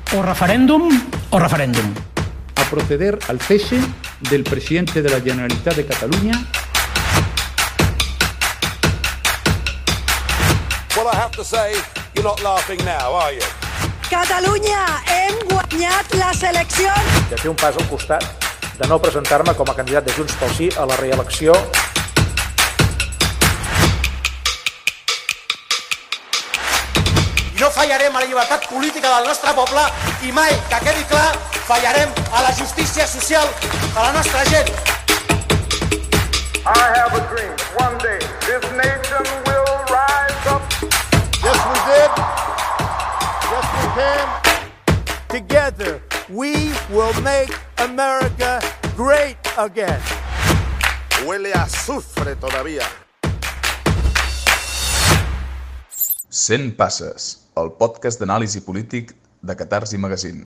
O referéndum o referéndum. A proceder al cese del presidente de la Generalitat de Catalunya. Well, I have to say, you're not laughing now, are you? Catalunya, hem guanyat les eleccions! De fer un pas al costat, de no presentar-me com a candidat de Junts pel Sí a la reelecció. No fallarem a la llibertat política del nostre poble i mai, que quedi clar, fallarem a la justícia social de la nostra gent. I have a dream. One day this nation will rise up. Yes, we did. Yes, we can. Together, we will make America great again. Huele a azufre todavía. 100 passes, el podcast d'anàlisi polític de Catarsi Magazine.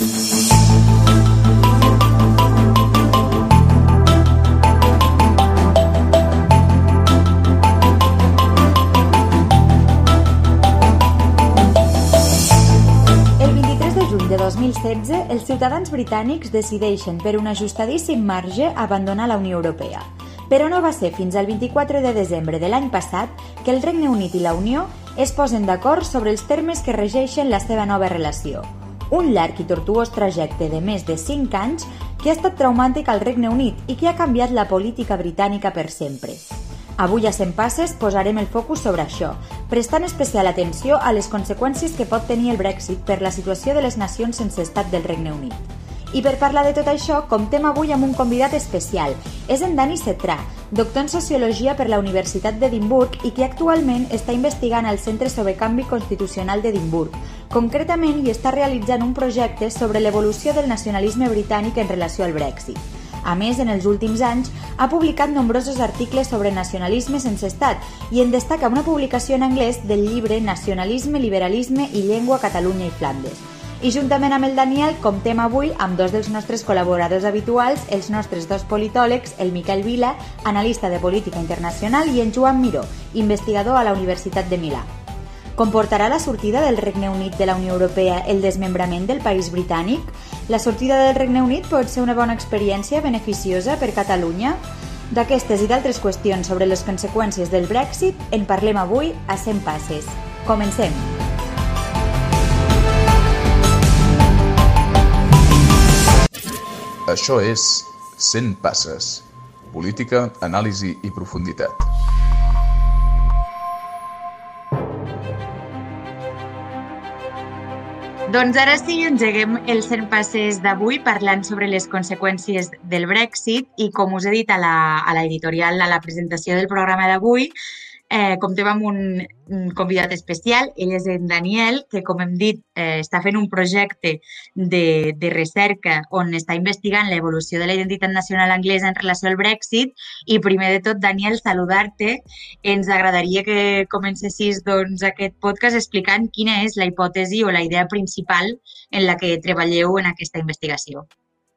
El 23 de juny de 2016, els ciutadans britànics decideixen per un ajustadíssim marge abandonar la Unió Europea. Però no va ser fins al 24 de desembre de l'any passat que el Regne Unit i la Unió es posen d'acord sobre els termes que regeixen la seva nova relació. Un llarg i tortuós trajecte de més de 5 anys que ha estat traumàtic al Regne Unit i que ha canviat la política britànica per sempre. Avui a 100 passes posarem el focus sobre això, prestant especial atenció a les conseqüències que pot tenir el Brexit per la situació de les nacions sense estat del Regne Unit. I per parlar de tot això, comptem avui amb un convidat especial. És en Dani Cetrà, doctor en Sociologia per la Universitat d'Edimburg i que actualment està investigant al Centre sobre Canvi Constitucional d'Edimburg. Concretament, hi està realitzant un projecte sobre l'evolució del nacionalisme britànic en relació al Brexit. A més, en els últims anys, ha publicat nombrosos articles sobre nacionalisme sense estat i en destaca una publicació en anglès del llibre Nacionalisme, Liberalisme i Llengua a Catalunya i Flandes. I juntament amb el Daniel comptem avui amb dos dels nostres col·laboradors habituals, els nostres dos politòlegs, el Miquel Vila, analista de política internacional, i en Joan Miró, investigador a la Universitat de Milà. Comportarà la sortida del Regne Unit de la Unió Europea el desmembrament del país britànic? La sortida del Regne Unit pot ser una bona experiència beneficiosa per Catalunya? D'aquestes i d'altres qüestions sobre les conseqüències del Brexit en parlem avui a 100 passes. Comencem! Això és 100 passes. Política, anàlisi i profunditat. Doncs ara sí, engeguem els 100 passes d'avui parlant sobre les conseqüències del Brexit i com us he dit a l'editorial, a la presentació del programa d'avui, comptem amb un convidat especial. Ell és en Daniel, que com hem dit està fent un projecte de recerca on està investigant l'evolució de la identitat nacional anglesa en relació al Brexit. I primer de tot, Daniel, saludar-te. Ens agradaria que comencessis aquest podcast explicant quina és la hipòtesi o la idea principal en la que treballeu en aquesta investigació.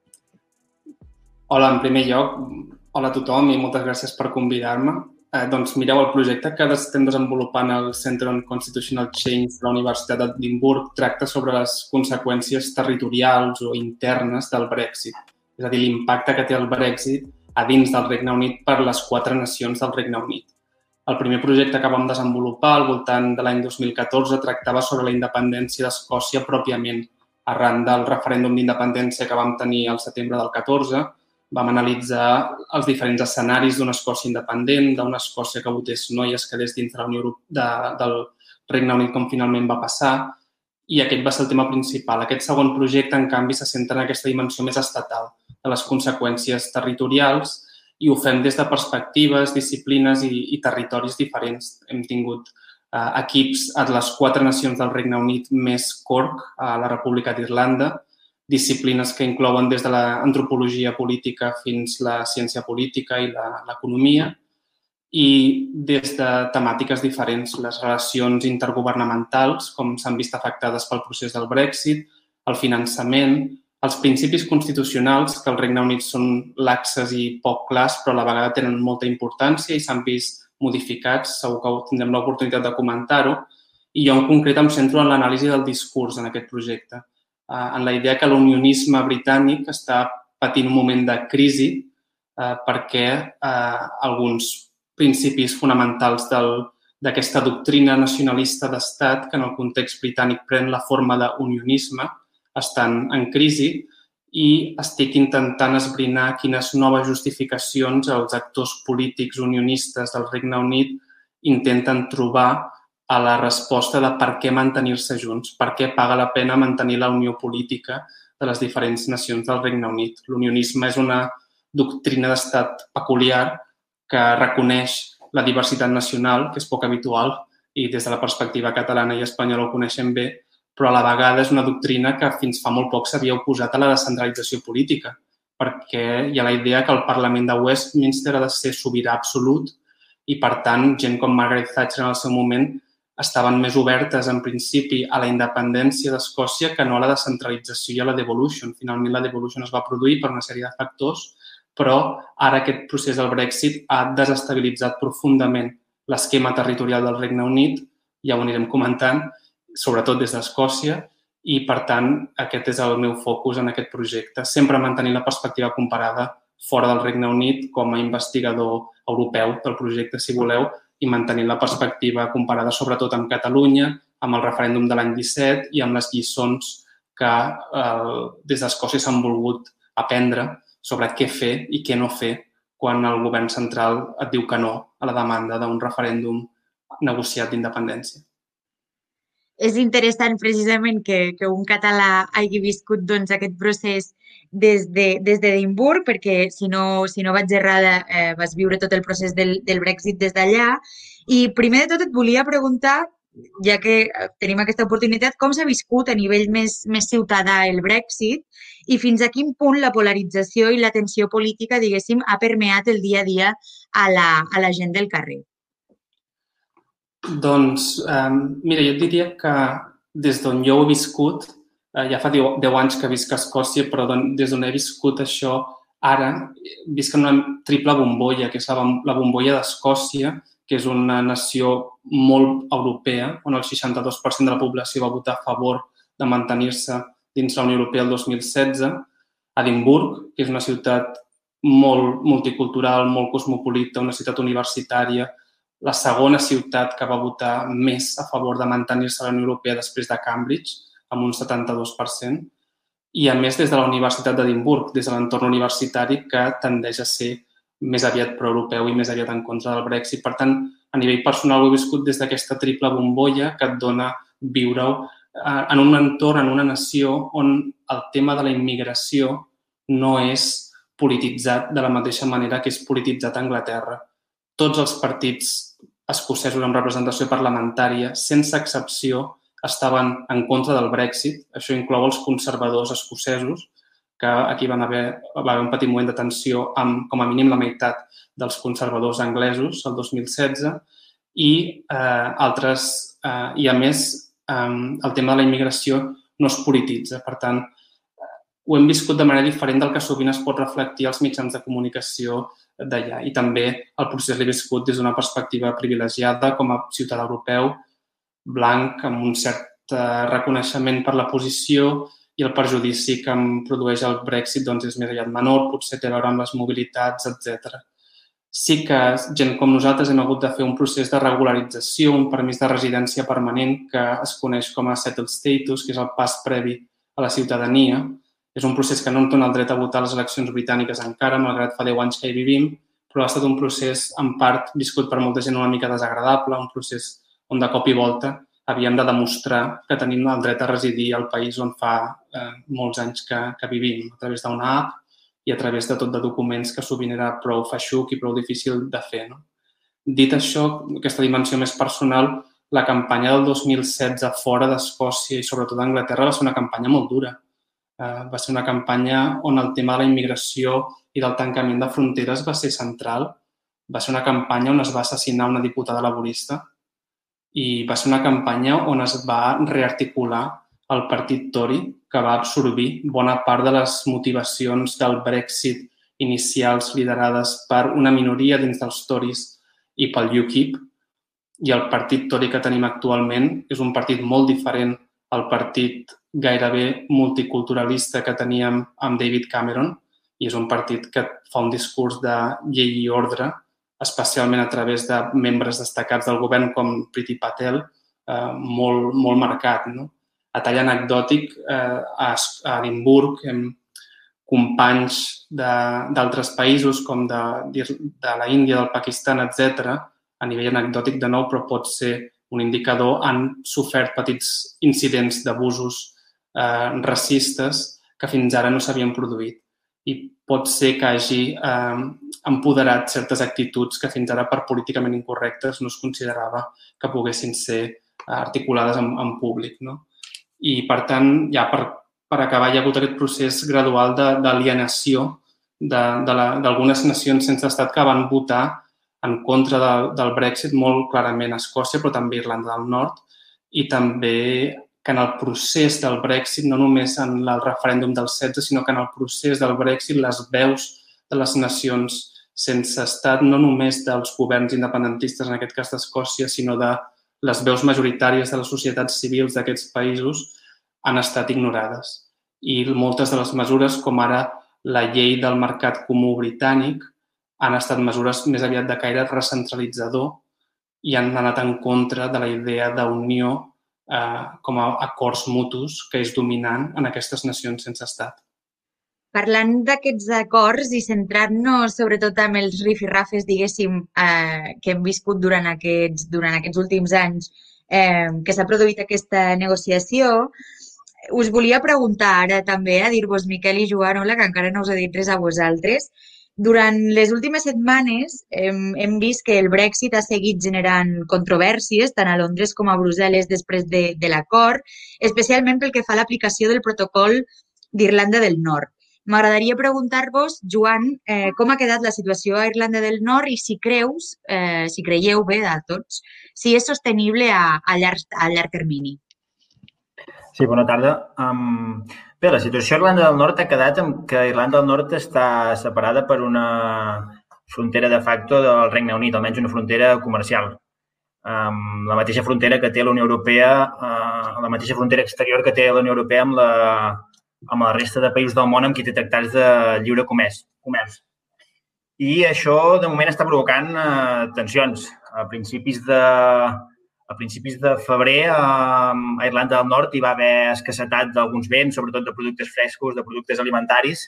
Hola, en primer lloc, hola a tothom i moltes gràcies per convidar-me. Doncs mireu, el projecte que estem desenvolupant al Centre on Constitutional Change de la Universitat d'Edimburg tracta sobre les conseqüències territorials o internes del Brexit, és a dir, l'impacte que té el Brexit a dins del Regne Unit per les 4 nacions del Regne Unit. El primer projecte que vam desenvolupar al voltant de l'any 2014 tractava sobre la independència d'Escòcia pròpiament, arran del referèndum d'independència que vam tenir al setembre del 14. Vam analitzar els diferents escenaris d'una Escòcia independent, d'una Escòcia que votés no i es quedés dins de la Unió del Regne Unit, com finalment va passar, i aquest va ser el tema principal. Aquest segon projecte, en canvi, se centra en aquesta dimensió més estatal de les conseqüències territorials i ho fem des de perspectives, disciplines i territoris diferents. Hem tingut equips a les 4 nacions del Regne Unit més Cork, a la República d'Irlanda, disciplines que inclouen des de l'antropologia política fins la ciència política i l'economia, i des de temàtiques diferents, les relacions intergovernamentals, com s'han vist afectades pel procés del Brexit, el finançament, els principis constitucionals, que al Regne Unit són laxes i poc clars, però a la vegada tenen molta importància i s'han vist modificats, segur que tindrem l'oportunitat de comentar-ho, i jo en concret em centro en l'anàlisi del discurs en aquest projecte. en la idea que l'unionisme britànic està patint un moment de crisi perquè alguns principis fonamentals d'aquesta doctrina nacionalista d'estat, que en el context britànic pren la forma d'unionisme, estan en crisi i estic intentant esbrinar quines noves justificacions els actors polítics unionistes del Regne Unit intenten trobar a la resposta de per què mantenir-se junts, per què paga la pena mantenir la unió política de les diferents nacions del Regne Unit. L'unionisme és una doctrina d'estat peculiar que reconeix la diversitat nacional, que és poc habitual, i des de la perspectiva catalana i espanyola ho coneixem bé, però a la vegada és una doctrina que fins fa molt poc s'havia oposat a la descentralització política, perquè hi ha la idea que el Parlament de Westminster ha de ser sobirà absolut i, per tant, gent com Margaret Thatcher en el seu moment estaven més obertes, en principi, a la independència d'Escòcia que no a la descentralització i a la devolution. Finalment, la devolution es va produir per una sèrie de factors, però ara aquest procés del Brexit ha desestabilitzat profundament l'esquema territorial del Regne Unit, ja ho anirem comentant, sobretot des d'Escòcia, i, per tant, aquest és el meu focus en aquest projecte, sempre mantenint la perspectiva comparada fora del Regne Unit com a investigador europeu del projecte, si voleu, i mantenint la perspectiva comparada sobretot amb Catalunya, amb el referèndum de l'any 17 i amb les lliçons que des d'Escòcia s'han volgut aprendre sobre què fer i què no fer quan el govern central et diu que no a la demanda d'un referèndum negociat d'independència. És interessant precisament que un català hagi viscut aquest procés des d'Edimburg, perquè si no vaig errada vas viure tot el procés del Brexit des d'allà. I primer de tot et volia preguntar, ja que tenim aquesta oportunitat, com s'ha viscut a nivell més ciutadà el Brexit i fins a quin punt la polarització i la tensió política, diguéssim, ha permeat el dia a dia a la gent del carrer. Doncs, mira, jo et diria que des d'on jo ho he viscut, ja fa 10 anys que visc a Escòcia, però des d'on he viscut això, ara visc en una triple bombolla, que és la bombolla d'Escòcia, que és una nació molt europea, on el 62% de la població va votar a favor de mantenir-se dins la Unió Europea el 2016, Edimburg, que és una ciutat molt multicultural, molt cosmopolita, una ciutat universitària, la segona ciutat que va votar més a favor de mantenir-se a la Unió Europea després de Cambridge, amb un 72%, i a més des de la Universitat d'Edimburg, des de l'entorn universitari, que tendeix a ser més aviat pro-europeu i més aviat en contra del Brexit. Per tant, a nivell personal ho he viscut des d'aquesta triple bombolla que et dona viure-ho en un entorn, en una nació on el tema de la immigració no és polititzat de la mateixa manera que és polititzat a Anglaterra. Tots els partits escocesos amb representació parlamentària, sense excepció, estaven en contra del Brexit. Això inclou els conservadors escocesos, que aquí va haver un petit moment de tensió amb, com a mínim, la meitat dels conservadors anglesos el 2016 i a més, el tema de la immigració no es polititza. Per tant, ho hem viscut de manera diferent del que sovint es pot reflectir als mitjans de comunicació d'allà. I també el procés l'he viscut des d'una perspectiva privilegiada com a ciutadà europeu, blanc, amb un cert reconeixement per la posició i el perjudici que em produeix el Brexit és més aviat menor, potser té a veure amb les mobilitats, etc. Sí que gent com nosaltres hem hagut de fer un procés de regularització, un permís de residència permanent que es coneix com a settled status, que és el pas previ a la ciutadania. És un procés que no em dona el dret a votar a les eleccions britàniques encara, malgrat fa 10 anys que hi vivim, però ha estat un procés, en part, viscut per molta gent una mica desagradable, un procés on de cop i volta havíem de demostrar que tenim el dret a residir al país on fa molts anys que vivim, a través d'una app i a través de tot de documents que sovint era prou feixuc i prou difícil de fer. Dit això, aquesta dimensió més personal, la campanya del 2016 fora d'Escòcia i sobretot d'Anglaterra va ser una campanya molt dura. Va ser una campanya on el tema de la immigració i del tancament de fronteres va ser central. Va ser una campanya on es va assassinar una diputada laborista i va ser una campanya on es va rearticular el partit Tory, que va absorbir bona part de les motivacions del Brexit inicials liderades per una minoria dins dels Tories i pel UKIP. I el partit Tory que tenim actualment és un partit molt diferent el partit gairebé multiculturalista que teníem amb David Cameron, i és un partit que fa un discurs de llei i ordre, especialment a través de membres destacats del govern com Priti Patel, molt marcat. A tall anecdòtic, a Edimburg, companys d'altres països com de la Índia, del Pakistan, etc., a nivell anecdòtic de nou, però pot ser un indicador, han sofert petits incidents d'abusos racistes que fins ara no s'havien produït. I pot ser que hagi empoderat certes actituds que fins ara per políticament incorrectes no es considerava que poguessin ser articulades en públic. I, per tant, ja per acabar, hi ha hagut aquest procés gradual d'alienació d'algunes nacions sense estat que van votar en contra del Brexit molt clarament a Escòcia, però també a Irlanda del Nord, i també que en el procés del Brexit, no només en el referèndum del 16, sinó que en el procés del Brexit les veus de les nacions sense estat, no només dels governs independentistes, en aquest cas d'Escòcia, sinó de les veus majoritàries de les societats civils d'aquests països, han estat ignorades. I moltes de les mesures, com ara la llei del mercat comú britànic, han estat mesures més aviat de caire recentralitzador i han anat en contra de la idea d'unió com a acords mutus que és dominant en aquestes nacions sense estat. Parlant d'aquests acords i centrant-nos sobretot amb els rifirrafes, diguéssim, que hem viscut durant aquests últims anys que s'ha produït aquesta negociació, us volia preguntar ara també, a dir-vos, Miquel i Joan, hola, que encara no us he dit res a vosaltres. Durant les últimes setmanes hem vist que el Brexit ha seguit generant controvèrsies tant a Londres com a Brussel·les després de l'acord, especialment pel que fa a l'aplicació del protocol d'Irlanda del Nord. M'agradaria preguntar-vos, Joan, com ha quedat la situació a Irlanda del Nord i si creieu bé a tots, si és sostenible a llarg termini. Sí, bona tarda. Bé, la situació a Irlanda del Nord ha quedat en que Irlanda del Nord està separada per una frontera de facto del Regne Unit, almenys una frontera comercial. La mateixa frontera que té la Unió Europea, la mateixa frontera exterior que té la Unió Europea amb la resta de països del món amb qui té tractats de lliure comerç. I això, de moment, està provocant tensions. A principis de febrer, a Irlanda del Nord hi va haver escassetat d'alguns béns, sobretot de productes frescos, de productes alimentaris,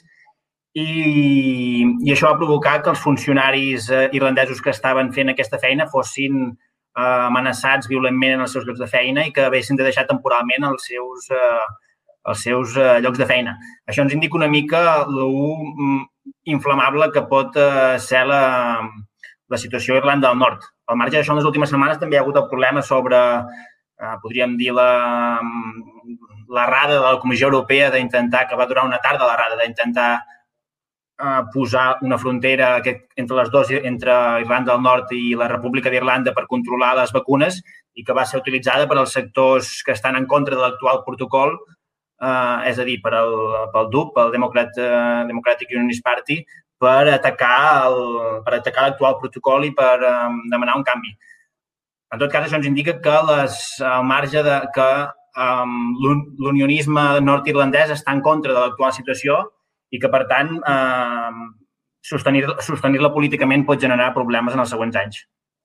i això va provocar que els funcionaris irlandesos que estaven fent aquesta feina fossin amenaçats violentment en els seus llocs de feina i que haguessin de deixar temporalment els seus llocs de feina. Això ens indica una mica l'inflamable que pot ser la situació a Irlanda del Nord. Al marge d'això, en les últimes setmanes també hi ha hagut el problema sobre, podríem dir, l'errada de la Comissió Europea d'intentar, que va durar una tarda l'errada, d'intentar posar una frontera entre les dues, entre Irlanda del Nord i la República d'Irlanda per controlar les vacunes i que va ser utilitzada per als sectors que estan en contra de l'actual protocol, és a dir, pel DUP, pel Democratic Unionist Party, per atacar l'actual protocol i per demanar un canvi. En tot cas, això ens indica que al marge que l'unionisme nord-irlandès està en contra de l'actual situació i que, per tant, sostenir-la políticament pot generar problemes en els següents anys.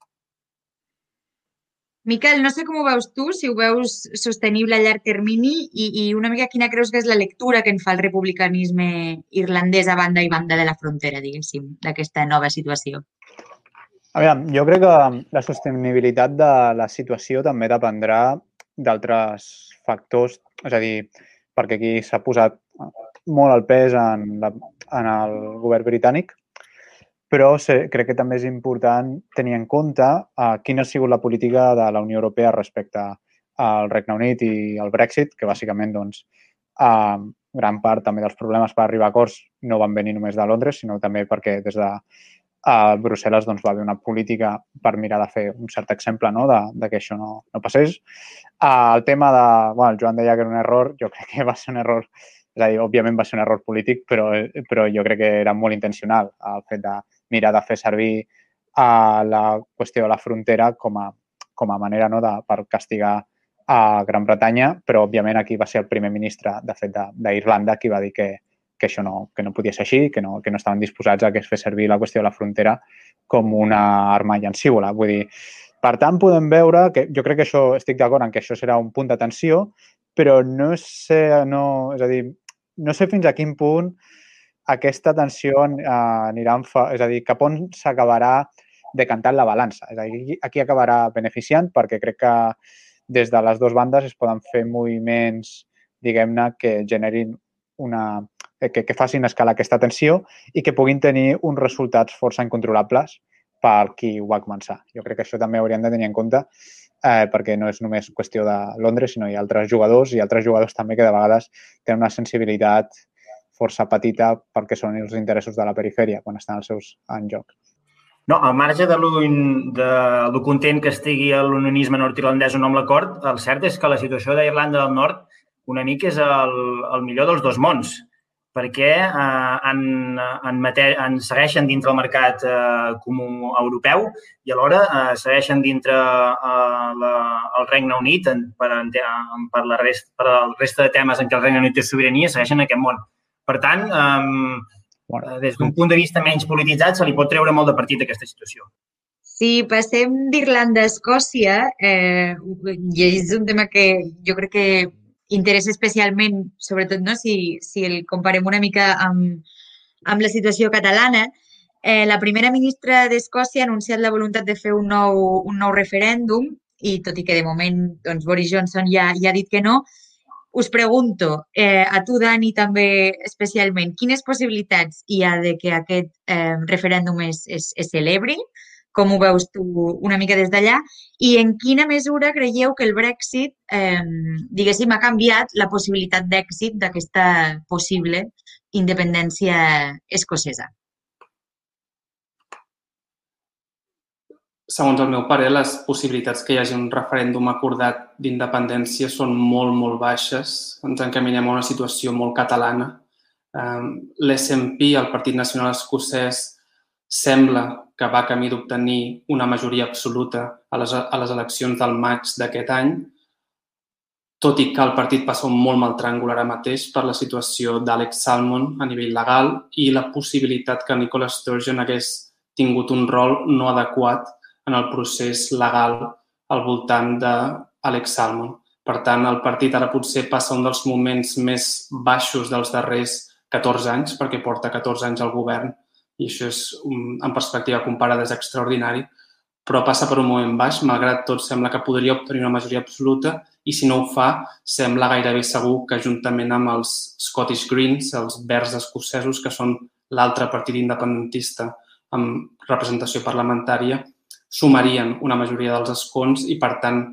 Miquel, no sé com ho veus tu, si ho veus sostenible a llarg termini i una mica quina creus que és la lectura que en fa el republicanisme irlandès a banda i banda de la frontera, diguéssim, d'aquesta nova situació. Aviam, jo crec que la sostenibilitat de la situació també dependrà d'altres factors, és a dir, perquè aquí s'ha posat molt el pes en el govern britànic, però crec que també és important tenir en compte quina ha sigut la política de la Unió Europea respecte al Regne Unit i al Brexit, que bàsicament, doncs, gran part també dels problemes per arribar a acords no van venir només de Londres, sinó també perquè des de Brussel·les va haver una política per mirar de fer un cert exemple de que això no passés. El tema de... El Joan deia que era un error, jo crec que va ser un error, és a dir, òbviament va ser un error polític, però jo crec que era molt intencional el fet de mirar de fer servir la qüestió de la frontera com a manera per castigar a Gran Bretanya, però òbviament aquí va ser el primer ministre, de fet, d'Irlanda qui va dir que això que no podia ser així, que no estaven disposats a fer servir la qüestió de la frontera com una arma llancívola. Vull dir, per tant, podem veure que jo crec que això, estic d'acord en que això serà un punt d'atenció, però no sé fins a quin punt aquesta tensió anirà és a dir, cap on s'acabarà decantant la balança. És a dir, aquí acabarà beneficiant perquè crec que des de les dues bandes es poden fer moviments, diguem-ne, que generin que facin escalar aquesta tensió i que puguin tenir uns resultats força incontrolables per qui ho va començar. Jo crec que això també hauríem de tenir en compte perquè no és només qüestió de Londres, sinó hi ha altres jugadors també que de vegades tenen una sensibilitat força petita perquè són els interessos de la perifèria quan estan els seus en joc. No, al marge de lo content que estigui l'unionisme nord-irlandès o no amb l'acord, el cert és que la situació d'Irlanda del Nord una mica és el millor dels dos mons, perquè segueixen dintre el mercat comú europeu i alhora segueixen dintre el Regne Unit per la resta de temes en què el Regne Unit té sobirania, segueixen en aquest món. Per tant, des d'un punt de vista menys polititzat, se li pot treure molt de partit a aquesta situació. Si passem d'Irlanda a Escòcia, i és un tema que jo crec que interessa especialment, sobretot si el comparem una mica amb la situació catalana, la primera ministra d'Escòcia ha anunciat la voluntat de fer un nou referèndum i tot i que de moment Boris Johnson ja ha dit que no, us pregunto, a tu, Dani, també especialment, quines possibilitats hi ha de que aquest referèndum es celebri? Com ho veus tu una mica des d'allà? I en quina mesura creieu que el Brexit, diguéssim, ha canviat la possibilitat d'èxit d'aquesta possible independència escocesa? Segons el meu parer, les possibilitats que hi hagi un referèndum acordat d'independència són molt, molt baixes. Ens encaminem a una situació molt catalana. L'SNP, el Partit Nacional Escocès, sembla que va camí d'obtenir una majoria absoluta a les eleccions del maig d'aquest any, tot i que el partit passa un molt mal tràngol ara mateix per la situació d'Alex Salmond a nivell legal i la possibilitat que Nicola Sturgeon hagués tingut un rol no adequat en el procés legal al voltant d'Alex Salmond. Per tant, el partit ara potser passa un dels moments més baixos dels darrers 14 anys, perquè porta 14 anys al govern, i això és, en perspectiva comparada, és extraordinari, però passa per un moment baix, malgrat tot sembla que podria obtenir una majoria absoluta i si no ho fa, sembla gairebé segur que juntament amb els Scottish Greens, els Verds escocesos, que són l'altre partit independentista amb representació parlamentària, sumarien una majoria dels escons i, per tant,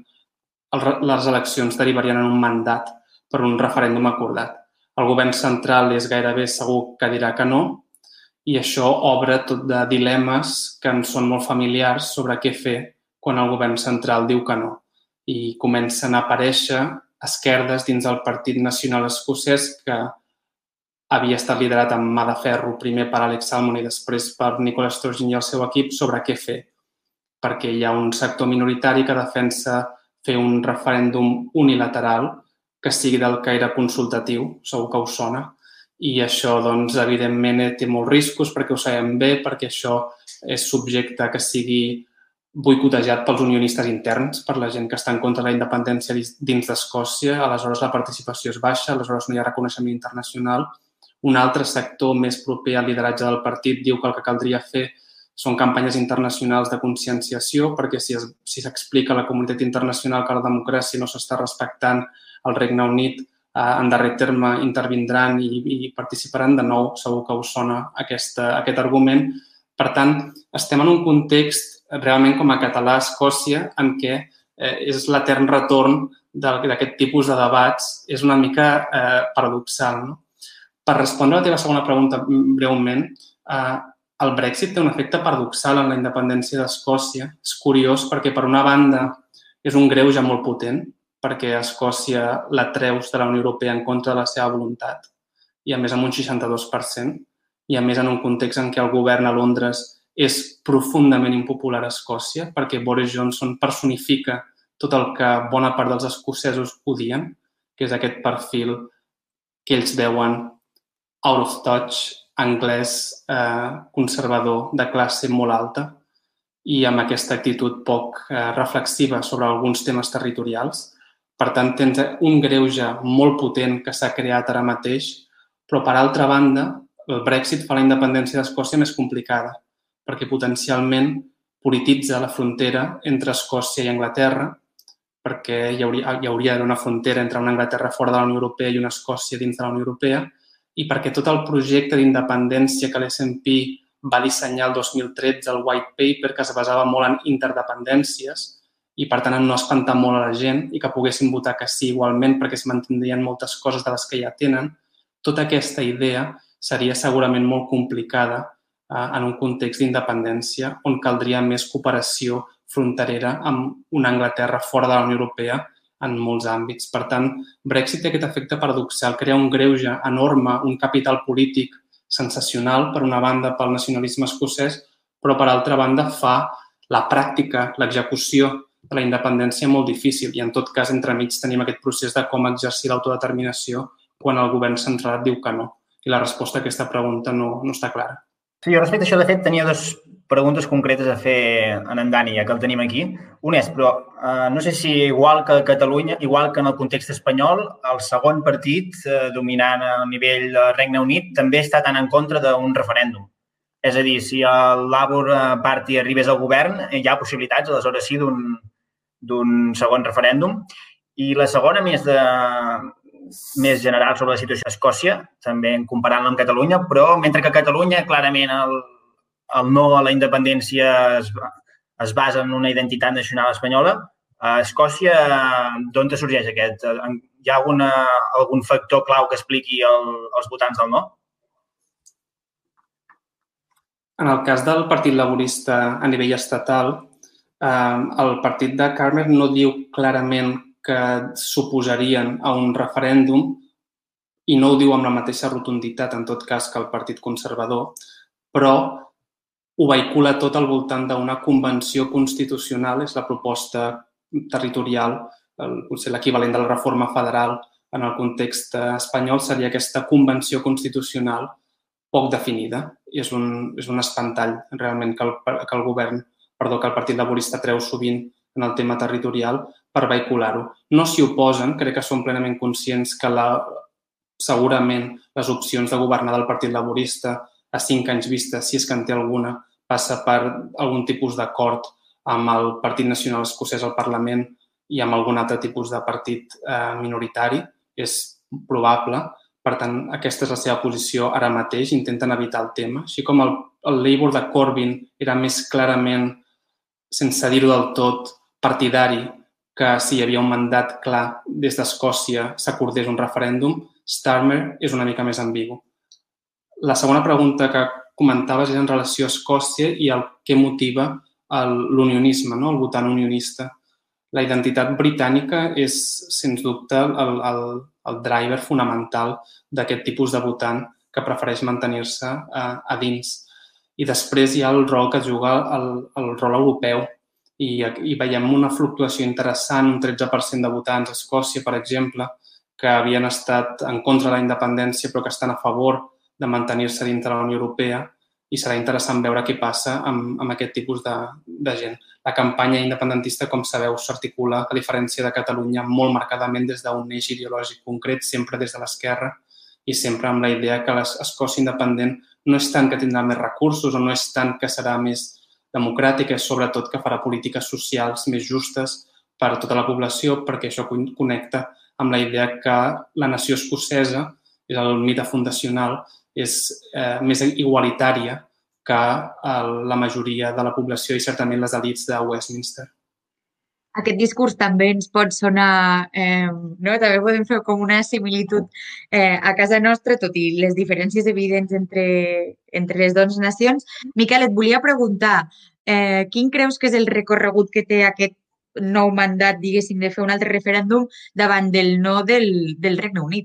les eleccions derivarien en un mandat per un referèndum acordat. El govern central és gairebé segur que dirà que no, i això obre tot de dilemes que ens són molt familiars sobre què fer quan el govern central diu que no. I comencen a aparèixer esquerdes dins del Partit Nacional Escocès que havia estat liderat amb mà de ferro, primer per Alex Salmond i després per Nicola Sturgeon i el seu equip, sobre què fer. Perquè hi ha un sector minoritari que defensa fer un referèndum unilateral que sigui del caire consultatiu, segur que us sona, i això, doncs, evidentment, té molts riscos perquè ho sabem bé, perquè això és subjecte que sigui boicotejat pels unionistes interns, per la gent que està en contra de la independència dins d'Escòcia, aleshores la participació és baixa, aleshores no hi ha reconeixement internacional. Un altre sector més proper al lideratge del partit diu que el que caldria fer són campanyes internacionals de conscienciació, perquè si s'explica a la comunitat internacional que la democràcia no s'està respectant al Regne Unit, en darrer terme intervindran i participaran de nou, segur que us sona aquest argument. Per tant, estem en un context realment com a català a Escòcia en què és l'etern retorn d'aquest tipus de debats, és una mica paradoxal. Per respondre a la teva segona pregunta breument, el Brexit té un efecte paradoxal en la independència d'Escòcia. És curiós perquè, per una banda, és un greuge molt potent, perquè Escòcia la treus de la Unió Europea en contra de la seva voluntat, i a més amb un 62%, i a més en un context en què el govern a Londres és profundament impopular a Escòcia, perquè Boris Johnson personifica tot el que bona part dels escocesos odien, que és aquest perfil que ells veuen out of touch, anglès, conservador, de classe molt alta i amb aquesta actitud poc reflexiva sobre alguns temes territorials. Per tant, tens un greuge molt potent que s'ha creat ara mateix, però, per altra banda, el Brexit fa la independència d'Escòcia més complicada, perquè potencialment polititza la frontera entre Escòcia i Anglaterra, perquè hi hauria d'haver una frontera entre una Anglaterra fora de la Unió Europea i una Escòcia dins de la Unió Europea, i perquè tot el projecte d'independència que l'S&P va dissenyar el 2013, el White Paper, que es basava molt en interdependències, i per tant en no espantar molt a la gent i que poguessin votar que sí igualment perquè es mantindrien moltes coses de les que ja tenen, tota aquesta idea seria segurament molt complicada en un context d'independència on caldria més cooperació fronterera amb una Anglaterra fora de la Unió Europea en molts àmbits. Per tant, Brexit té aquest efecte paradoxal, crea un greuge enorme, un capital polític sensacional, per una banda pel nacionalisme escocès, però per altra banda fa la pràctica, l'execució de la independència molt difícil i, en tot cas, entremig tenim aquest procés de com exercir l'autodeterminació quan el govern central et diu que no. I la resposta a aquesta pregunta no està clara. Sí, respecte a això, de fet, tenia dues preguntes concretes a fer en Dani, ja que el tenim aquí. Un és, però no sé si igual que a Catalunya, igual que en el context espanyol, el segon partit dominant a nivell del Regne Unit també està tan en contra d'un referèndum. És a dir, si el Labour Party arribés al govern, hi ha possibilitats, aleshores sí, d'un segon referèndum. I la segona, més general sobre la situació a Escòcia, també comparant-la amb Catalunya, però mentre que a Catalunya clarament el no a la independència es basa en una identitat nacional espanyola, a Escòcia d'on sorgeix aquest? Hi ha algun factor clau que expliqui els votants del no? En el cas del Partit Laborista a nivell estatal, el partit de Carmer no diu clarament que s'oposarien a un referèndum i no ho diu amb la mateixa rotunditat, en tot cas, que el Partit Conservador, però ho vehicula tot al voltant d'una convenció constitucional, és la proposta territorial, potser l'equivalent de la reforma federal en el context espanyol seria aquesta convenció constitucional poc definida. És un espantall realment que el Partit Laborista treu sovint en el tema territorial per vehicular-ho. No s'hi oposen, crec que són plenament conscients que segurament les opcions de governar del Partit Laborista a 5 anys vista, si és que en té alguna, passa per algun tipus d'acord amb el Partit Nacional Escocès al Parlament i amb algun altre tipus de partit minoritari. És probable. Per tant, aquesta és la seva posició ara mateix. Intenten evitar el tema. Així com el Labour de Corbyn era més clarament, sense dir-ho del tot, partidari que si hi havia un mandat clar des d'Escòcia s'acordés un referèndum, Starmer és una mica més ambigu. La segona pregunta que comentaves és en relació a Escòcia i el que motiva l'unionisme, el votant unionista. La identitat britànica és, sens dubte, el driver fonamental d'aquest tipus de votant que prefereix mantenir-se a dins. I després hi ha el rol que juga el rol europeu i veiem una fluctuació interessant, un 13% de votants a Escòcia, per exemple, que havien estat en contra de la independència però que estan a favor de mantenir-se dintre de la Unió Europea i serà interessant veure què passa amb aquest tipus de gent. La campanya independentista, com sabeu, s'articula, a diferència de Catalunya, molt marcadament des d'un eix ideològic concret, sempre des de l'esquerra i sempre amb la idea que l'Escòcia independent no és tant que tindrà més recursos o no és tant que serà més democràtica, és sobretot que farà polítiques socials més justes per a tota la població, perquè això connecta amb la idea que la nació escocesa, és el mite fundacional, és més igualitària que la majoria de la població i certament les elits de Westminster. Aquest discurs també ens pot sonar, també podem fer com una similitud a casa nostra, tot i les diferències evidents entre les dues nacions. Miquel, et volia preguntar, quin creus que és el recorregut que té aquest nou mandat, diguéssim, de fer un altre referèndum davant del no del Regne Unit?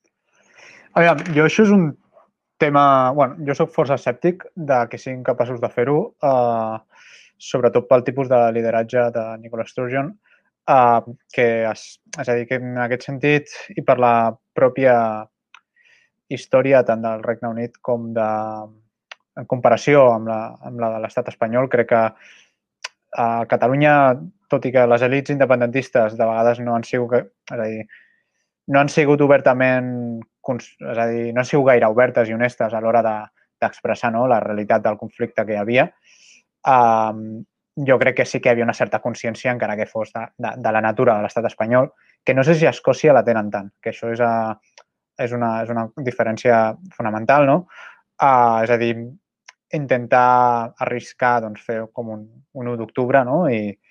Aviam, jo això és un tema... jo soc força escèptic de que siguin capaços de fer-ho, sobretot pel tipus de lideratge de Nicola Sturgeon. és a dir, que en aquest sentit i per la pròpia història tant del Regne Unit com en comparació amb la de l'estat espanyol, crec que a Catalunya, tot i que les elits independentistes de vegades no han sigut, és a dir, no han sigut obertament, és a dir, no han sigut gaire obertes i honestes a l'hora d'expressar la realitat del conflicte que hi havia, jo crec que sí que hi havia una certa consciència, encara que fos de la natura de l'estat espanyol, que no sé si a Escòcia la tenen tant, que això és una diferència fonamental, no? És a dir, intentar arriscar, fer com un 1 d'octubre, no?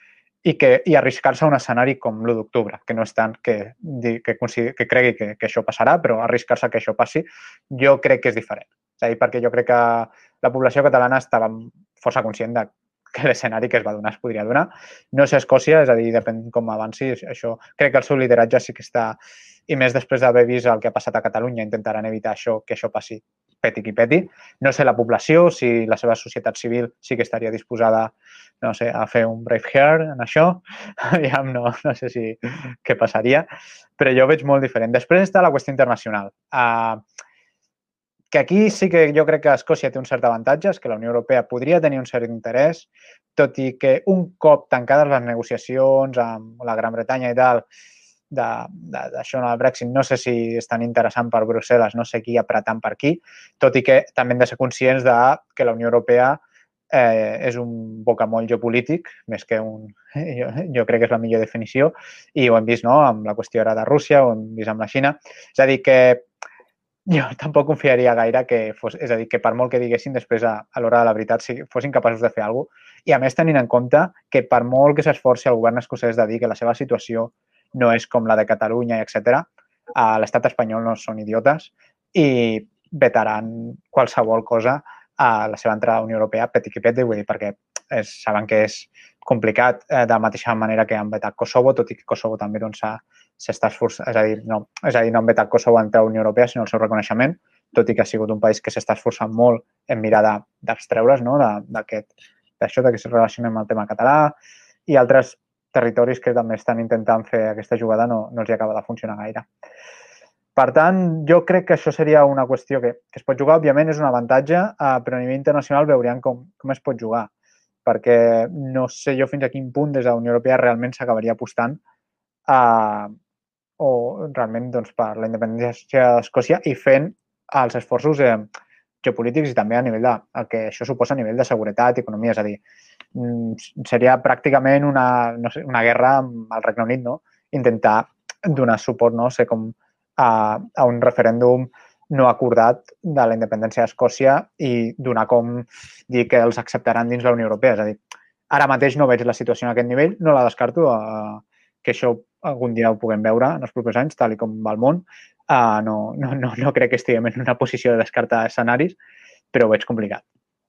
I arriscar-se a un escenari com l'1 d'octubre, que no és tant que cregui que això passarà, però arriscar-se que això passi, jo crec que és diferent. És a dir, perquè jo crec que la població catalana estava força conscient que l'escenari que es va donar es podria donar. No sé a Escòcia, és a dir, depèn com avanci, això. Crec que el seu lideratge sí que està, i més després d'haver vist el que ha passat a Catalunya, intentaran evitar que això passi peti qui peti. No sé la població, si la seva societat civil sí que estaria disposada, no sé, a fer un brave hair en això. No sé què passaria, però jo ho veig molt diferent. Després està la qüestió internacional. Que aquí sí que jo crec que Escòcia té un cert avantatge, és que la Unió Europea podria tenir un cert interès, tot i que un cop tancades les negociacions amb la Gran Bretanya i tal, d'això del Brexit, no sé si és tan interessant per Brussel·les, no sé qui apretant per qui, tot i que també hem de ser conscients que la Unió Europea és un bocamoll geopolític, més que jo crec que és la millor definició, i ho hem vist amb la qüestió ara de Rússia, ho hem vist amb la Xina. És a dir, que jo tampoc confiaria gaire que fos, és a dir, que per molt que diguessin després a l'hora de la veritat fossin capaços de fer alguna cosa, i a més tenint en compte que per molt que s'esforci el govern escocès de dir que la seva situació no és com la de Catalunya, etc. A l'estat espanyol no són idiotes i vetaran qualsevol cosa a la seva entrada a la Unió Europea peti qui peti, vull dir, perquè saben que és complicat de la mateixa manera que han vetat Kosovo, tot i que Kosovo també s'està esforçant, és a dir, no han vetat Kosovo a entrar a la Unió Europea, sinó el seu reconeixement, tot i que ha sigut un país que s'està esforçant molt en mirar d'abstreure's d'això, que es relaciona amb el tema català, i altres territoris que també estan intentant fer aquesta jugada no els hi acaba de funcionar gaire. Per tant, jo crec que això seria una qüestió que es pot jugar. Òbviament és un avantatge, però a nivell internacional veurem com es pot jugar, perquè no sé jo fins a quin punt des de la Unió Europea realment s'acabaria apostant o realment per la independència d'Escòcia i fent els esforços geopolítics i també a nivell del que això suposa a nivell de seguretat i economia. És a dir, seria pràcticament una guerra amb el Regne Unit, no? Intentar donar suport, no sé com, a un referèndum no acordat de la independència d'Escòcia i donar com dir que els acceptaran dins la Unió Europea. És a dir, ara mateix no veig la situació en aquest nivell, no la descarto, que això algun dia ho puguem veure en els propers anys, tal com va el món. No crec que estiguem en una posició de descartar escenaris, però ho veig complicat.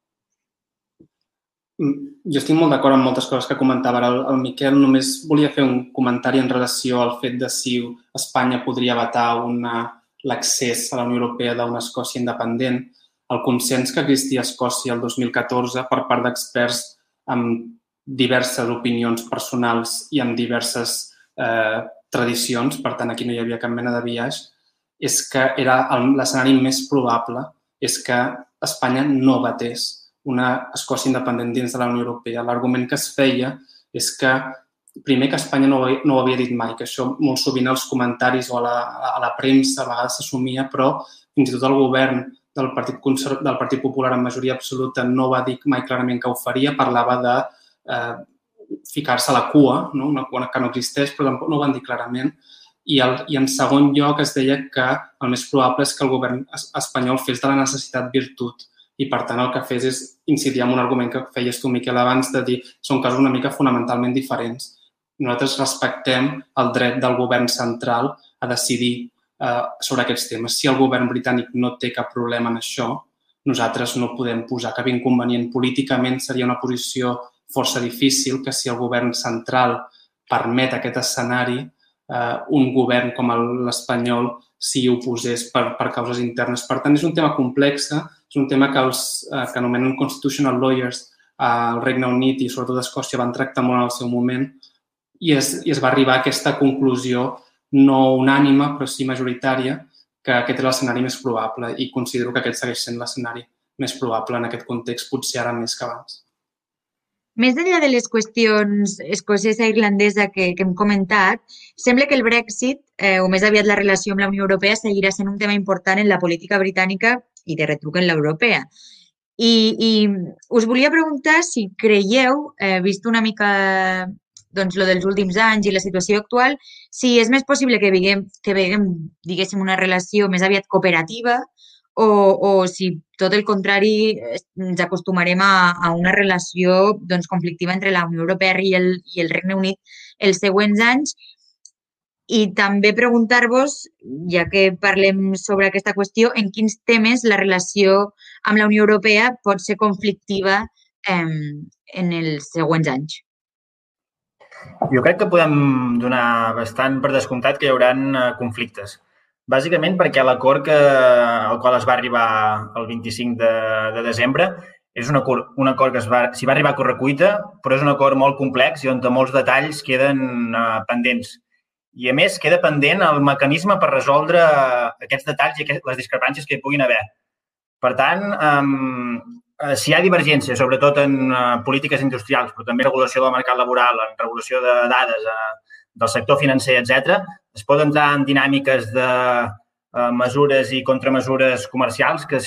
Jo estic molt d'acord amb moltes coses que comentava ara el Miquel. Només volia fer un comentari en relació al fet de si Espanya podria vetar l'accés a la Unió Europea d'una Escòcia independent. El consens que existia a Escòcia el 2014 per part d'experts amb diverses opinions personals i amb diverses tradicions, per tant, aquí no hi havia cap mena de biaix, és que l'escenari més probable és que Espanya no vetés una Escòcia independent dins de la Unió Europea. L'argument que es feia és que, primer, que Espanya no ho havia dit mai, que això molt sovint als comentaris o a la premsa a vegades s'assumia, però fins i tot el govern del Partit Popular en majoria absoluta no va dir mai clarament que ho faria, parlava de ficar-se a la cua, una cua que no existeix, però tampoc no ho van dir clarament. I en segon lloc es deia que el més probable és que el govern espanyol fes de la necessitat virtut i, per tant, el que fes és incidir en un argument que feies tu, Miquel, abans, de dir són casos una mica fonamentalment diferents. Nosaltres respectem el dret del govern central a decidir sobre aquests temes. Si el govern britànic no té cap problema en això, nosaltres no podem posar cap inconvenient. Políticament seria una posició força difícil que si el govern central permet aquest escenari, un govern com l'espanyol s'hi oposés per causes internes. Per tant, és un tema complex, és un tema que els que anomenen constitutional lawyers al Regne Unit i sobretot a Escòcia van tractar molt en el seu moment, i es va arribar a aquesta conclusió no unànime, però sí majoritària, que aquest és l'escenari més probable i considero que aquest segueix sent l'escenari més probable en aquest context, potser ara més que abans. Més enllà de les qüestions escocesa i irlandesa que hem comentat, sembla que el Brexit, o més aviat la relació amb la Unió Europea, seguirà sent un tema important en la política britànica i de retruc en l'europea. I us volia preguntar si creieu, vist una mica doncs, lo dels últims anys i la situació actual, si és més possible que veiem, diguéssim, una relació més aviat cooperativa o si, tot el contrari, ens acostumarem a una relació doncs, conflictiva entre la Unió Europea i el Regne Unit els següents anys. I també preguntar-vos, ja que parlem sobre aquesta qüestió, en quins temes la relació amb la Unió Europea pot ser conflictiva en els següents anys. Jo crec que podem donar bastant per descomptat que hi haurà conflictes. Bàsicament perquè l'acord al qual es va arribar el 25 de desembre és un acord que s'hi va arribar a correcuita, però és un acord molt complex i on molts detalls queden pendents. I, a més, queda pendent el mecanisme per resoldre aquests detalls i les discrepàncies que hi puguin haver. Per tant, si hi ha divergència, sobretot en polítiques industrials, però també regulació del mercat laboral, en regulació de dades, del sector financer, etc., es pot entrar en dinàmiques de mesures i contramesures comercials que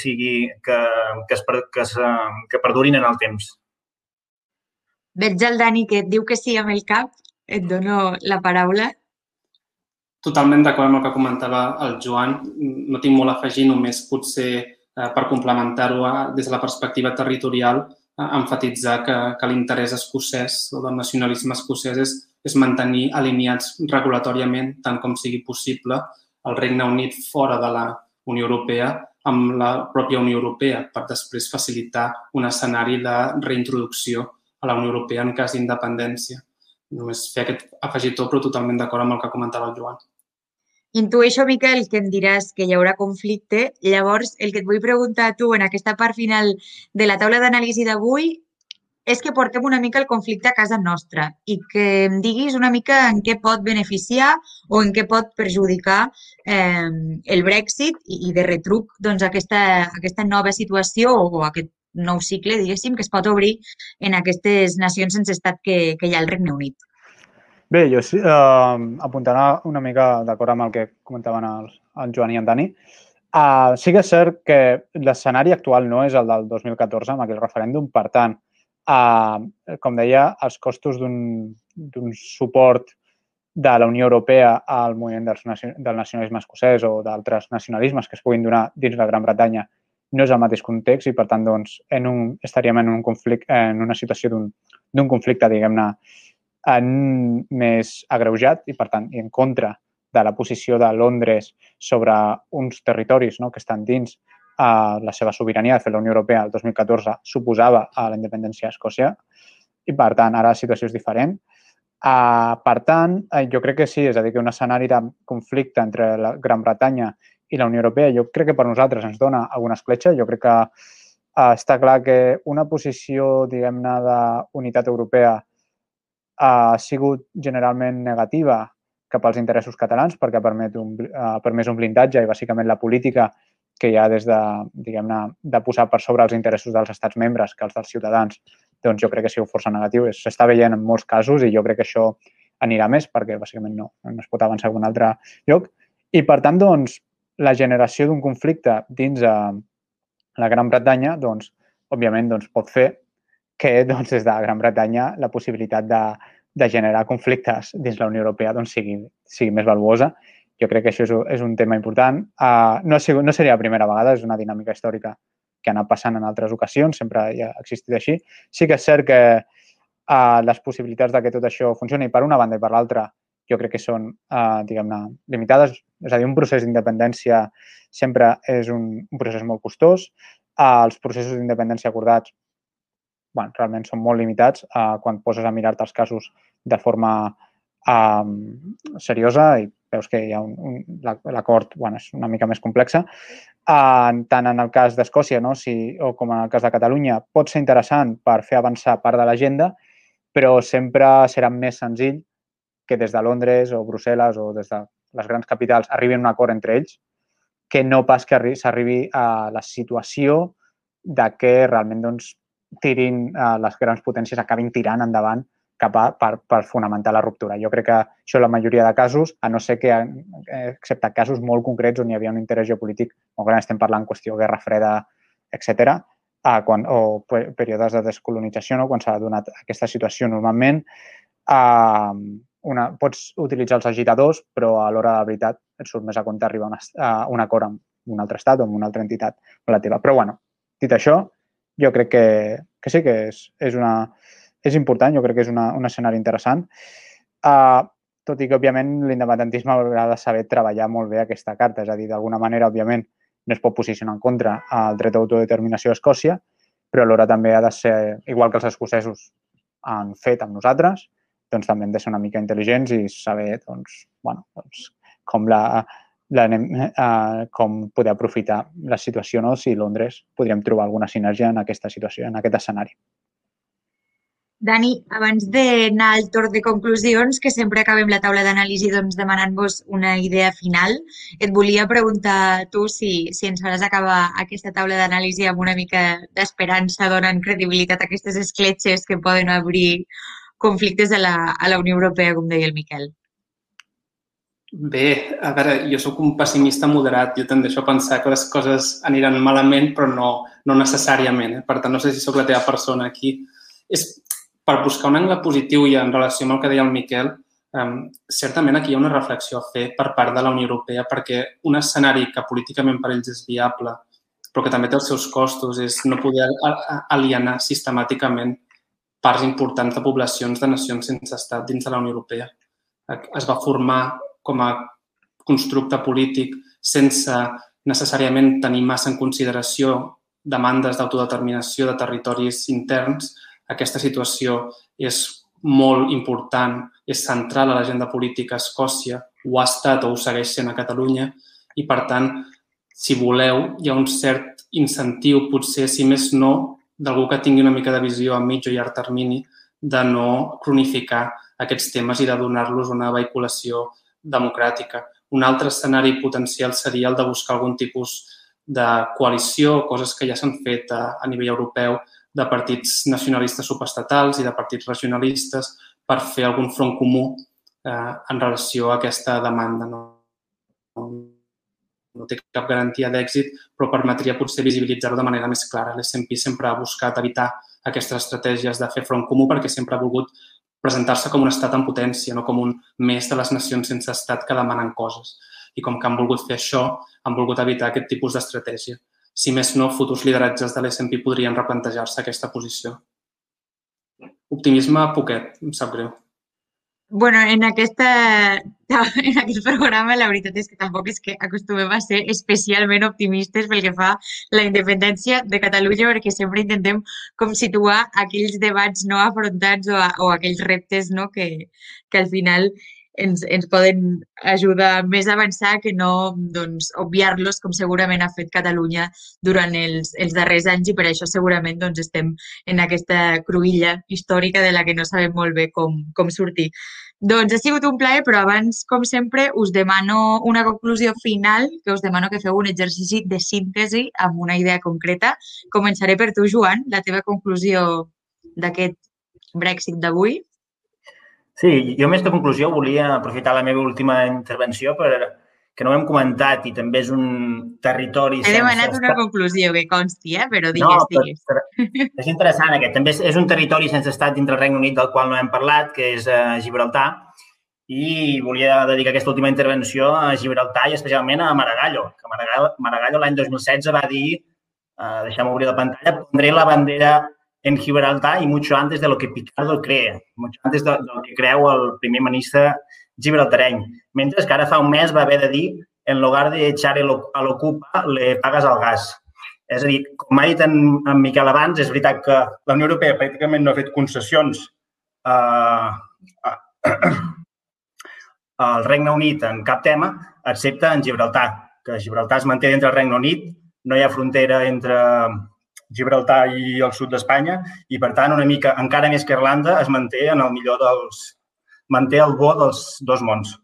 perdurin en el temps. Veig el Dani que et diu que sí amb el cap. Et dono la paraula. Totalment d'acord amb el que comentava el Joan. No tinc molt a afegir, només potser per complementar-ho des de la perspectiva territorial, emfatitzar que l'interès escocès o del nacionalisme escocès és mantenir alineats regulatòriament, tant com sigui possible, el Regne Unit fora de la Unió Europea amb la pròpia Unió Europea per després facilitar un escenari de reintroducció a la Unió Europea en cas d'independència. Només fer aquest afegitó, però totalment d'acord amb el que comentava el Joan. Intueixo, Miquel, que em diràs que hi haurà conflicte. Llavors, el que et vull preguntar a tu en aquesta part final de la taula d'anàlisi d'avui és que portem una mica el conflicte a casa nostra i que em diguis una mica en què pot beneficiar o en què pot perjudicar el Brexit i de retruc doncs, aquesta nova situació o aquest nou cicle, diguéssim, que es pot obrir en aquestes nacions sense estat que hi ha al Regne Unit. Bé, jo apuntant una mica d'acord amb el que comentaven el Joan i en Dani, sí que és cert que l'escenari actual no és el del 2014 amb aquell referèndum, per tant, com deia, els costos d'un suport de la Unió Europea al moviment del nacionalisme escocès o d'altres nacionalismes que es puguin donar dins la Gran Bretanya no és el mateix context i, per tant, doncs, estaríem en una situació d'un conflicte, diguem-ne, més agreujat i, per tant, en contra de la posició de Londres sobre uns territoris que estan dins la seva sobirania. De fet, la Unió Europea el 2014 suposava a la independència d'Escòcia i, per tant, ara la situació és diferent. Per tant, jo crec que sí, és a dir, que un escenari de conflicte entre la Gran Bretanya i la Unió Europea, jo crec que per nosaltres ens dona alguna escletxa. Jo crec que està clar que una posició, diguem-ne, d'unitat europea ha sigut generalment negativa cap als interessos catalans perquè ha permès un blindatge i, bàsicament, la política que hi ha des de, diguem-ne, de posar per sobre els interessos dels estats membres que els dels ciutadans, doncs jo crec que ha sigut força negatiu. S'està veient en molts casos i jo crec que això anirà més perquè, bàsicament, no es pot avançar a un altre lloc. I, per tant, doncs, la generació d'un conflicte dins la Gran Bretanya, doncs, òbviament, pot fer que des de la Gran Bretanya la possibilitat de generar conflictes dins la Unió Europea sigui més valuosa. Jo crec que això és un tema important. No seria la primera vegada, és una dinàmica històrica que ha anat passant en altres ocasions, sempre ha existit així. Sí que és cert que les possibilitats que tot això funcioni per una banda i per l'altra jo crec que són, diguem-ne, limitades. És a dir, un procés d'independència sempre és un procés molt costós. Els processos d'independència acordats realment són molt limitats quan poses a mirar-te els casos de forma seriosa i veus que hi ha l'acord és una mica més complexa. Tant en el cas d'Escòcia com en el cas de Catalunya pot ser interessant per fer avançar part de l'agenda, però sempre serà més senzill que des de Londres o Brussel·les o des de les grans capitals arribin a un acord entre ells, que no pas que s'arribi a la situació de que realment doncs, tirin les grans potències, acabin tirant endavant per fonamentar la ruptura. Jo crec que això la majoria de casos, a no ser que, excepte casos molt concrets on hi havia un interès geopolític, o quan estem parlant qüestió Guerra Freda, etc., o períodes de descolonització, no? Quan s'ha donat aquesta situació normalment, pots utilitzar els agitadors, però a l'hora de la veritat et surt més a compte arribar a un acord amb un altre estat o amb una altra entitat o la teva. Però, bueno, dit això, jo crec que sí que és important, jo crec que és un escenari interessant, tot i que, òbviament, l'independentisme haurà de saber treballar molt bé aquesta carta. És a dir, d'alguna manera, òbviament, no es pot posicionar en contra del dret d'autodeterminació a Escòcia, però alhora també ha de ser, igual que els escocesos han fet amb nosaltres, doncs també hem de ser una mica intel·ligents i saber com poder aprofitar la situació, no? Si Londres podríem trobar alguna sinergia en aquesta situació, en aquest escenari. Dani, abans d'anar al torn de conclusions, que sempre acabem la taula d'anàlisi demanant-vos una idea final, et volia preguntar tu si ens faràs acabar aquesta taula d'anàlisi amb una mica d'esperança, donant credibilitat a aquestes escletxes que poden obrir conflictes a la Unió Europea, com deia el Miquel. Bé, a veure, jo sóc un pessimista moderat, jo tendeixo a pensar que les coses aniran malament, però no necessàriament. Per tant, no sé si sóc la teva persona aquí. Per buscar un angle positiu i en relació amb el que deia el Miquel, certament aquí hi ha una reflexió a fer per part de la Unió Europea, perquè un escenari que políticament per ells és viable, però que també té els seus costos, és no poder alienar sistemàticament parts importants de poblacions de nacions sense estat dins de la Unió Europea. Es va formar com a constructe polític sense necessàriament tenir massa en consideració demandes d'autodeterminació de territoris interns. Aquesta situació és molt important, és central a l'agenda política a Escòcia, ho ha estat o ho segueix sent a Catalunya i, per tant, si voleu, hi ha un cert incentiu, potser, si més no, d'algú que tingui una mica de visió a mig o llarg termini, de no cronificar aquests temes i de donar-los una vehiculació democràtica. Un altre escenari potencial seria el de buscar algun tipus de coalició, coses que ja s'han fet a nivell europeu, de partits nacionalistes subestatals i de partits regionalistes per fer algun front comú en relació a aquesta demanda. No té cap garantia d'èxit, però permetria potser visibilitzar-ho de manera més clara. L'SNP sempre ha buscat evitar aquestes estratègies de fer front comú perquè sempre ha volgut presentar-se com un estat en potència, no com un més de les nacions sense estat que demanen coses. I com que han volgut fer això, han volgut evitar aquest tipus d'estratègia. Si més no, futurs lideratges de l'SNP podrien replantejar-se aquesta posició. Optimisme poquet, em sap greu. Bueno, en aquest programa la veritat és que tampoc és que acostumem a ser especialment optimistes pel que fa a la independència de Catalunya, perquè sempre intentem com situar aquells debats no afrontats o aquells reptes que al final ens poden ajudar més a avançar que no obviar-los com segurament ha fet Catalunya durant els darrers anys i per això segurament estem en aquesta cruïlla històrica de la que no sabem molt bé com sortir. Ha sigut un plaer, però abans, com sempre, us demano una conclusió final, que us demano que feu un exercici de síntesi amb una idea concreta. Començaré per tu, Joan, la teva conclusió d'aquest Brexit d'avui. Sí, jo més que conclusió volia aprofitar la meva última intervenció que no ho hem comentat i també és un territori sense estat. He demanat una conclusió que consti, però digues. És interessant aquest. També és un territori sense estat dintre del Regne Unit del qual no hem parlat, que és Gibraltar, i volia dedicar aquesta última intervenció a Gibraltar i especialment a Maragall, que Maragall l'any 2016 va dir, deixem obrir la pantalla, pondré la bandera en Gibraltar y mucho antes de lo que Picardo cree, mucho antes de lo que creu el primer ministre gibraltareny. Mentre que ara fa un mes va haver de dir en lugar de echar a l'ocupa, le pagues el gas. És a dir, com ha dit en Miquel abans, és veritat que la Unió Europea pràcticament no ha fet concessions al Regne Unit en cap tema, excepte en Gibraltar, que Gibraltar es manté dintre del Regne Unit, no hi ha frontera entre Gibraltar i el sud d'Espanya i, per tant, una mica, encara més que Irlanda, es manté en el millor manté el bo dels dos mons.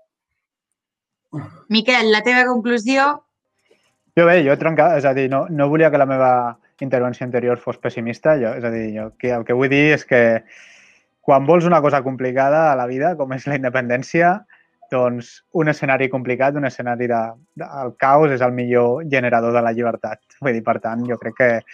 Miquel, la teva conclusió? Jo bé, jo trencar, és a dir, no volia que la meva intervenció anterior fos pessimista, és a dir, el que vull dir és que quan vols una cosa complicada a la vida, com és la independència, doncs un escenari complicat, un escenari del caos és el millor generador de la llibertat. Vull dir, per tant, jo crec que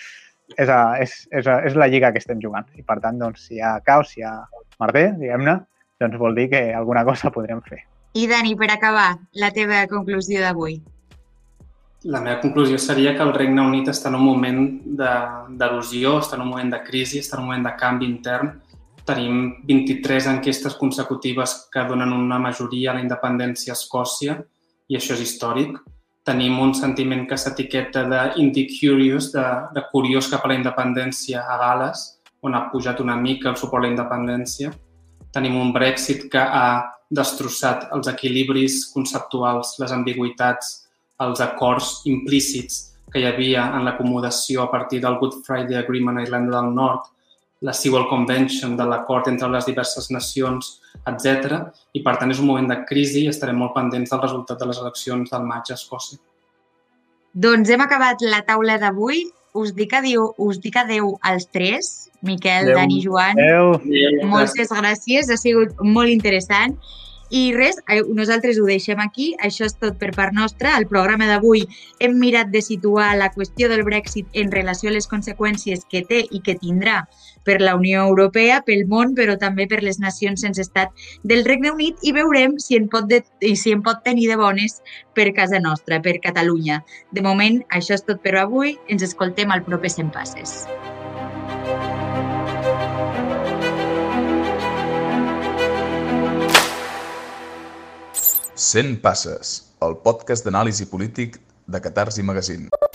és la lliga que estem jugant. I per tant, doncs, si hi ha caos, si hi ha merder, diguem-ne, doncs vol dir que alguna cosa podrem fer. I Dani, per acabar, la teva conclusió d'avui. La meva conclusió seria que el Regne Unit està en un moment d'erosió, està en un moment de crisi, està en un moment de canvi intern. Tenim 23 enquestes consecutives que donen una majoria a la independència a Escòcia i això és històric. Tenim un sentiment que s'etiqueta d'indie curious, de curiós cap a la independència a Gal·les, on ha pujat una mica el suport a la independència. Tenim un Brexit que ha destrossat els equilibris conceptuals, les ambigüitats, els acords implícits que hi havia en l'acomodació a partir del Good Friday Agreement a Irlanda del Nord, la Sewell Convention de l'acord entre les diverses nacions, etc. I, per tant, és un moment de crisi i estarem molt pendents del resultat de les eleccions del maig a Escòcia. Doncs hem acabat la taula d'avui. Us dic adéu als tres, Miquel, Dani, Joan. Moltes gràcies, ha sigut molt interessant. I res, nosaltres ho deixem aquí, això és tot per part nostra. Al programa d'avui hem mirat de situar la qüestió del Brexit en relació a les conseqüències que té i que tindrà per la Unió Europea, pel món, però també per les nacions sense estat del Regne Unit i veurem si en pot tenir de bones per casa nostra, per Catalunya. De moment, això és tot per avui. Ens escoltem al proper 100 Passes. Cent Passes, el podcast d'anàlisi polític de Catarsi Magazine.